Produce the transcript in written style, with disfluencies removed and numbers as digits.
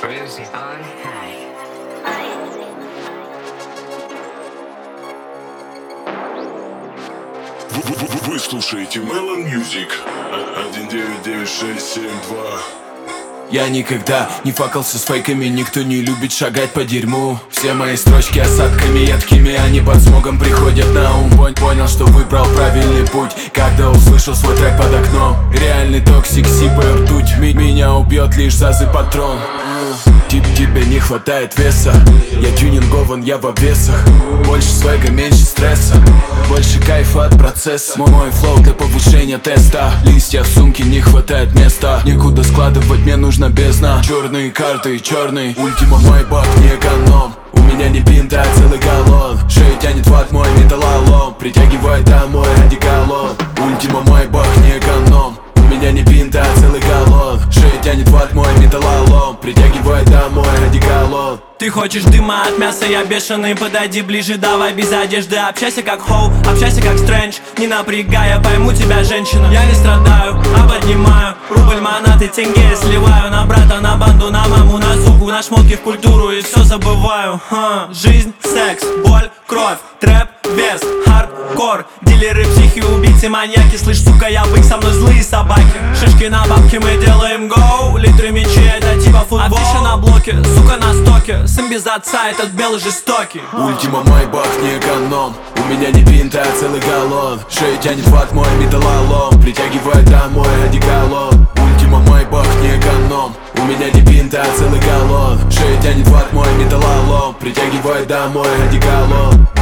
Crazy. Вы слушаете Melon Music 199672. Я никогда не факался с фейками, никто не любит шагать по дерьму. Все мои строчки осадками едкими, они под смогом приходят на ум. Понял, что выбрал правильный путь, когда услышал свой трек под окном. Реальный токсик, сипая ртуть, меня убьет лишь зазы патрон. Тебе не хватает веса, я тюнингован, я в обвесах. Больше свега, меньше стресса, больше кайфа от процесса. Мой флоу для повышения теста. Листья в сумке, не хватает места. Некуда складывать, мне нужна бездна. Черные карты, черный ультима, майбах, не эконом. У меня не пинта, а целый галлон. Шею тянет ват, мой металлолом. Притягивает домой одеколон. Ультима, майбах, не эконом. У меня не пинта, а целый галлон. Шею тянет ват, мой металлолом. Притягивает домой одеколон. Ты хочешь дыма от мяса, я бешеный, подойди ближе, давай без одежды. Общайся как Хоу, общайся как Стрэндж. Не напрягай, я пойму тебя, женщина. Я не страдаю, а поднимаю рубль, монаты, тенге сливаю. На брата, на банду, на маму, на суку, на шмотки, в культуру и все забываю. Жизнь, секс, боль, кровь, трэп, вес, хардкор. Дилеры, психи, убийцы, маньяки. Слышь, сука, я бык, со мной злые собаки. Шишки на бабки, мы делаем гоу. Литры мечей, это типа футбол. Афиша на блоке, сука на стоке. Сын без отца, этот белый жестокий. Ультима, майбах, не эконом. У меня не пинта, а целый галлон. Шею тянет ват, мой металлолом. Притягивает домой одеколон. Ультима, майбах, не эконом. У меня не пинта, а целый галлон. Шею тянет ват, мой металлолом. Притягивает домой одеколон.